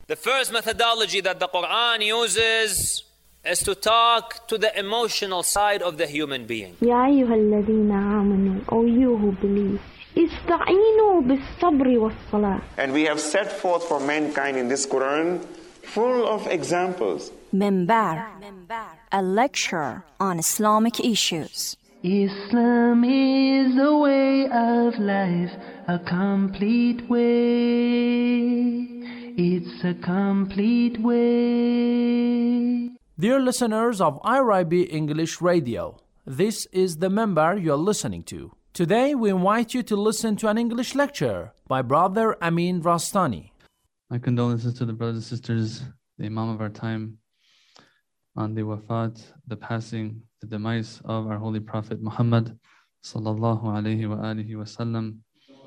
The first methodology that the Quran uses is to talk to the emotional side of the human being. يا أيها الذين آمنوا, O you who believe, استعينوا بالصبر والصلاة. And we have set forth for mankind in this Quran full of examples. Minbar, a lecture on Islamic issues. Islam is a way of life, a complete way. It's a complete way. Dear listeners of IRIB English Radio, this is the Minbar you're listening to. Today we invite you to listen to an English lecture by Brother Amin Rastani. My condolences to the brothers and sisters, the Imam of our time, on the wafat, the passing, the demise of our Holy Prophet Muhammad sallallahu alayhi wa alihi wa sallam.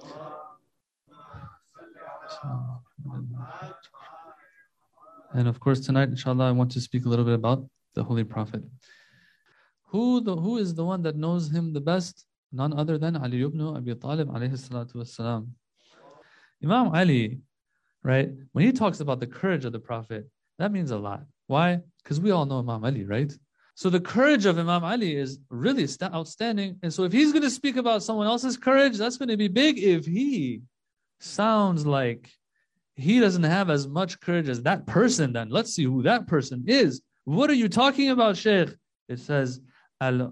And of course tonight, inshallah, I want to speak a little bit about the Holy Prophet. Who is the one that knows him the best? None other than Ali ibn Abi Talib alayhi salatu wassalam. Imam Ali, right, when he talks about the courage of the Prophet, that means a lot. Why? Because we all know Imam Ali, right? So the courage of Imam Ali is really outstanding. And so if he's going to speak about someone else's courage, that's going to be big. If he sounds like he doesn't have as much courage as that person, then let's see who that person is. What are you talking about, Shaykh? It says, إِذَا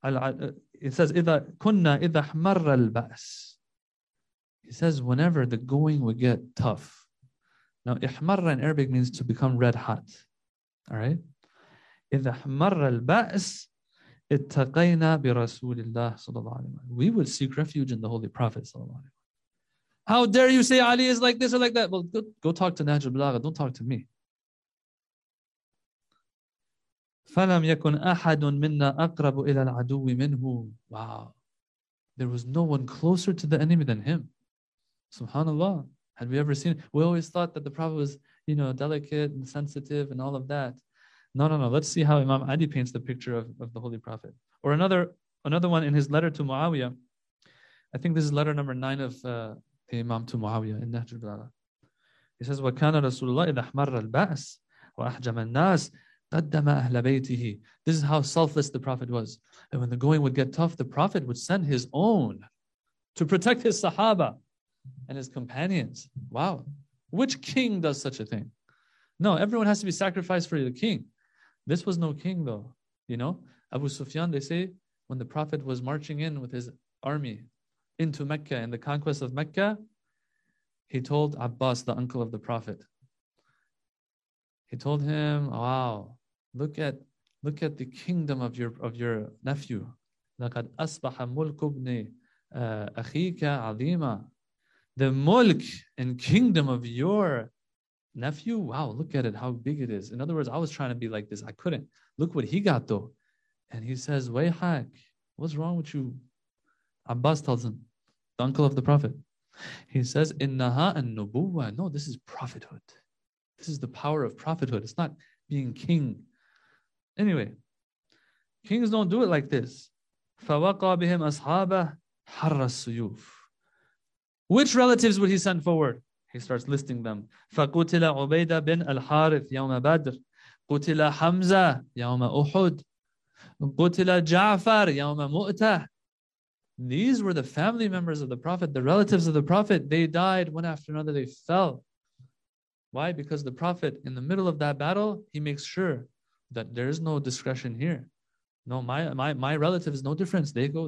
كُنَّا إِذَا حْمَرَّ الْبَأْسِ. He says, whenever the going would get tough. Now, ihmarra in Arabic means to become red hot. All right? إِذَا حْمَرَّ الْبَأْسِ اتَّقَيْنَا بِرَسُولِ اللَّهِ صلى الله عليه وسلم. We would seek refuge in the Holy Prophet صلى الله عليه وسلم. How dare you say Ali is like this or like that? Well, go talk to Nahj al-Balagha. Don't talk to me. فَلَمْ يَكُنْ أَحَدٌ مِنَّا أَقْرَبُ إِلَى الْعَدُوِّ مِنْهُ. Wow. There was no one closer to the enemy than him. Subhanallah. Had we ever seen? We always thought that the Prophet was, delicate and sensitive and all of that. No. Let's see how Imam Ali paints the picture of the Holy Prophet. Or another one in his letter to Muawiyah. I think this is letter number 9 of the Imam to Muawiyah in Nahj al-Balagha. He says, وَكَانَ رَسُولُ اللَّهِ إِذَا أَحْمَرَّ الْبَأْسِ وَأَحْجَمَ النَّاسِ قَدَّمَ أَهْلَ بَيْتِهِ. This is how selfless the Prophet was. And when the going would get tough, the Prophet would send his own to protect his Sahaba and his companions. Wow. Which king does such a thing? No, everyone has to be sacrificed for the king. This was no king though. Abu Sufyan, they say, when the Prophet was marching in with his army into Mecca and the conquest of Mecca, he told Abbas, the uncle of the Prophet, he told him, wow, look at the kingdom of your nephew. لَقَدْ أَصْبَحَ مُلْكُ ابْنِ أَخِيكَ عَظِيمًا. The mulk and kingdom of your nephew, wow, look at it, how big it is. In other words, I was trying to be like this. I couldn't. Look what he got though. And he says, Wayhak, what's wrong with you? Abbas tells him, the uncle of the Prophet. He says, Innaha an-nubuwwa. No, this is prophethood. This is the power of prophethood. It's not being king. Anyway, kings don't do it like this. فَوَقَى بِهِمْ أَصْحَابَهُ حَرَّ السُّيُوفِ. Which relatives would he send forward? He starts listing them. فَقُتِلَ عُبَيْدَ بِنْ الْحَارِث يَوْمَ بَدْرٍ قُتِلَ حَمْزَةَ يَوْمَ أُحُدٍ قُتِلَ جَعْفَرَ يَوْمَ مُؤْتَةٍ. These were the family members of the Prophet, the relatives of the Prophet. They died one after another. They fell. Why? Because the Prophet, in the middle of that battle, he makes sure that there is no discretion here. No, my relatives, no difference. They go.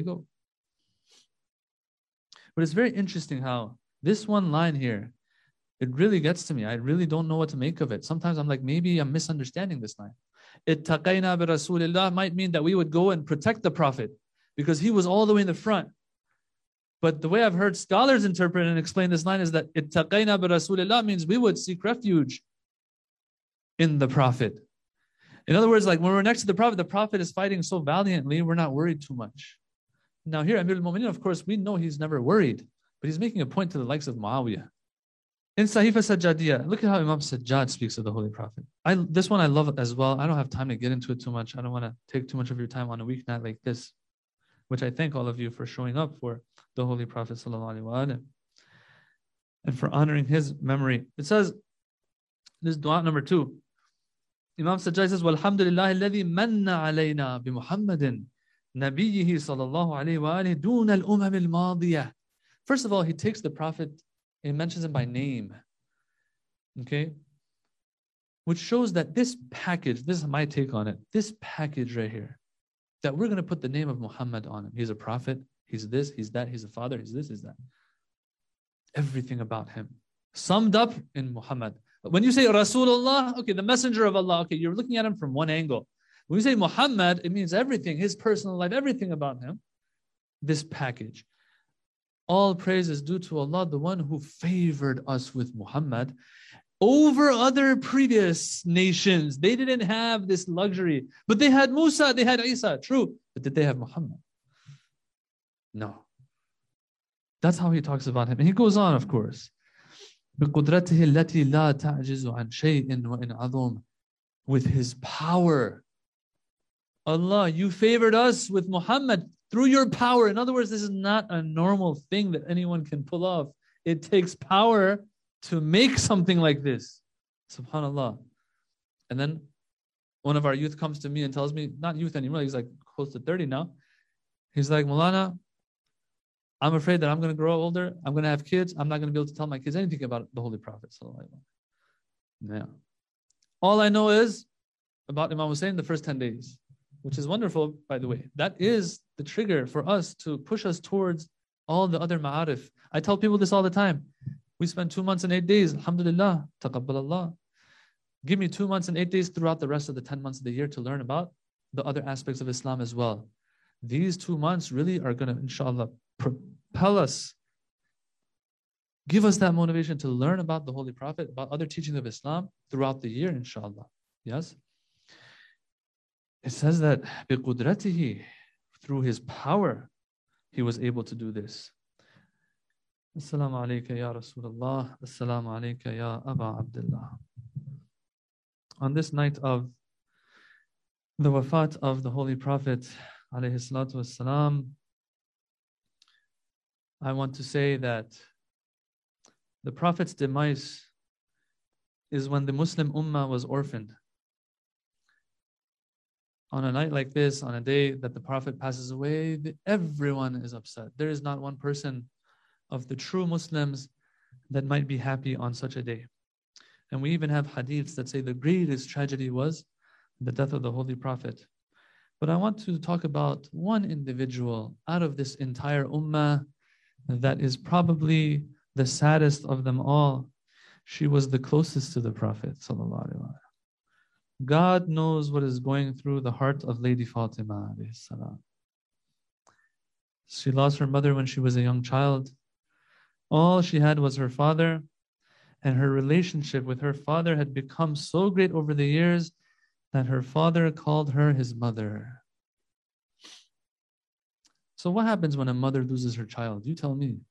But it's very interesting how this one line here, it really gets to me. I really don't know what to make of it. Sometimes I'm like, maybe I'm misunderstanding this line. Ittaqayna bi Rasulillah might mean that we would go and protect the Prophet because he was all the way in the front. But the way I've heard scholars interpret and explain this line is that ittaqayna bi Rasulillah means we would seek refuge in the Prophet. In other words, like when we're next to the Prophet is fighting so valiantly, we're not worried too much. Now here, Amir al-Mu'mineen, of course, we know he's never worried, but he's making a point to the likes of Muawiyah. In Sahifa Sajjadiyah, look at how Imam Sajjad speaks of the Holy Prophet. This one I love as well. I don't have time to get into it too much. I don't want to take too much of your time on a weeknight like this, which I thank all of you for showing up for the Holy Prophet ﷺ and for honoring his memory. It says, This is dua number 2. Imam Sajjad says, Walhamdulillah alladhi manna alayna bi Muhammadin nabiyyihi sallallahu alayhi wa alihi dun al-umam al-madiyah. First of all, he takes the Prophet and mentions him by name. Okay? Which shows that this package, this is my take on it, this package right here, that we're going to put the name of Muhammad on him. He's a prophet, he's this, he's that, he's a father, he's this, he's that. Everything about him summed up in Muhammad. When you say Rasulullah, okay, the messenger of Allah, okay, you're looking at him from one angle. When you say Muhammad, it means everything, his personal life, everything about him. This package. All praise is due to Allah, the one who favored us with Muhammad over other previous nations. They didn't have this luxury, but they had Musa, they had Isa, true. But did they have Muhammad? No. That's how he talks about him. And he goes on, of course. بِقُدْرَتِهِ الَّتِي لَا تَعْجِزُ عَنْ شَيْءٍ وَإِنْ عَظُمٍ. With his power. Allah, you favored us with Muhammad through your power. In other words, this is not a normal thing that anyone can pull off. It takes power to make something like this. Subhanallah. And then one of our youth comes to me and tells me, not youth anymore, he's like close to 30 now. He's like, Maulana, I'm afraid that I'm going to grow older, I'm going to have kids, I'm not going to be able to tell my kids anything about the Holy Prophet. Yeah. All I know is about Imam Hussein the first 10 days, which is wonderful, by the way. That is the trigger for us to push us towards all the other ma'arif. I tell people this all the time. We spent 2 months and 8 days. Alhamdulillah, taqabbalallah. Give me 2 months and 8 days throughout the rest of the 10 months of the year to learn about the other aspects of Islam as well. These 2 months really are going to, inshallah, propel us, give us that motivation to learn about the Holy Prophet, about other teachings of Islam throughout the year, inshallah. Yes? It says that بِقُدْرَتِهِ, through his power, he was able to do this. Assalamu alayka ya Rasulullah, Assalamu alayka ya Aba Abdullah. On this night of the wafat of the Holy Prophet, alayhi salatu wassalam, I want to say that the Prophet's demise is when the Muslim Ummah was orphaned. On a night like this, on a day that the Prophet passes away, everyone is upset. There is not one person of the true Muslims that might be happy on such a day. And we even have hadiths that say the greatest tragedy was the death of the Holy Prophet. But I want to talk about one individual out of this entire ummah that is probably the saddest of them all. She was the closest to the Prophet sallallahu alaihi wasallam. God knows what is going through the heart of Lady Fatima alayhi salam. She lost her mother when she was a young child. All she had was her father, and her relationship with her father had become so great over the years that her father called her his mother. So what happens when a mother loses her child? You tell me.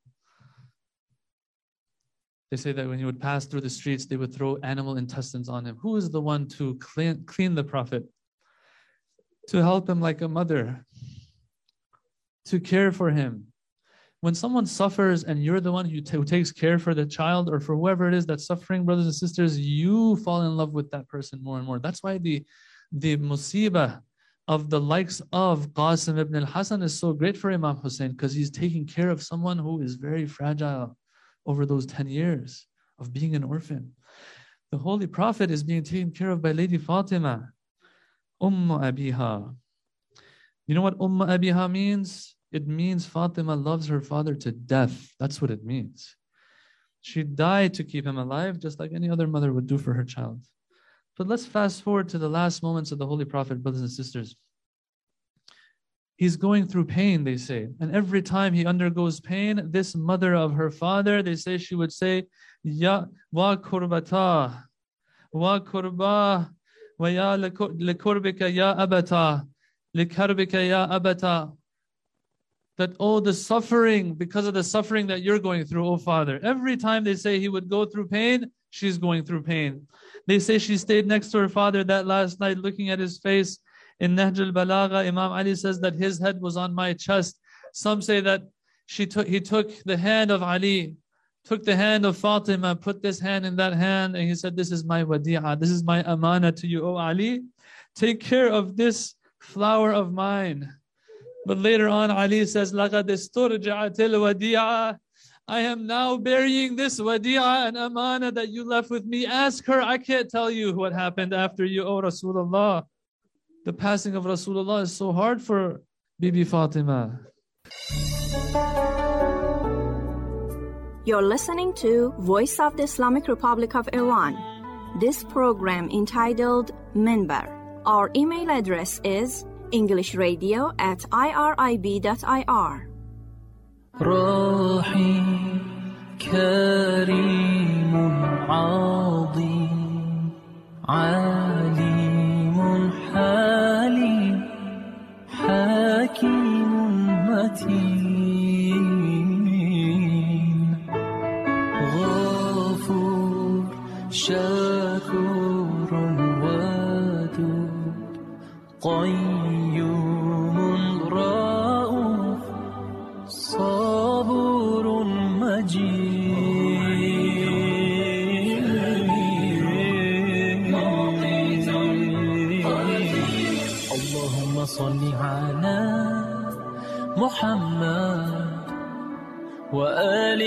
They say that when he would pass through the streets, they would throw animal intestines on him. Who is the one to clean the Prophet? To help him like a mother. To care for him. When someone suffers and you're the one who takes care for the child or for whoever it is that's suffering, brothers and sisters, you fall in love with that person more and more. That's why the musibah of the likes of Qasim ibn al-Hasan is so great for Imam Hussein, because he's taking care of someone who is very fragile over those 10 years of being an orphan. The Holy Prophet is being taken care of by Lady Fatima, Abiha. You know what Abiha means? It means Fatima loves her father to death. That's what it means. She died to keep him alive, just like any other mother would do for her child. But let's fast forward to the last moments of the Holy Prophet, brothers and sisters. He's going through pain, they say. And every time he undergoes pain, this mother of her father, they say she would say, Ya wa kurbata, wa kurba, wa ya likurbika ya abata, likarbika ya abata. That, oh, the suffering, because of the suffering that you're going through, oh Father. Every time they say he would go through pain, she's going through pain. They say she stayed next to her father that last night looking at his face. In Nahj al-Balagha, Imam Ali says that his head was on my chest. Some say that he took the hand of Ali took the hand of Fatima, put this hand in that hand, and he said, this is my wadi'ah, this is my amana to you, O Ali. Take care of this flower of mine. But later on, Ali says, لَقَدْ اسْتُرْجَعَتِ الْوَدِيعَةِ, I am now burying this wadi'ah and amana that you left with me. Ask her, I can't tell you what happened after you, O Rasulullah. The passing of Rasulullah is so hard for Bibi Fatima. You're listening to Voice of the Islamic Republic of Iran. This program entitled Minbar. Our email address is englishradio@irib.ir. رحيم كريم عظيم عليم حليم حكيم متين غفور شكور ودود قيوم رؤوف صبور مجيد اللهم صل على محمد وآل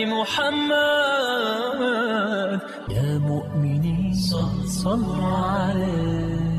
محمد يا مؤمنين صلوا عليه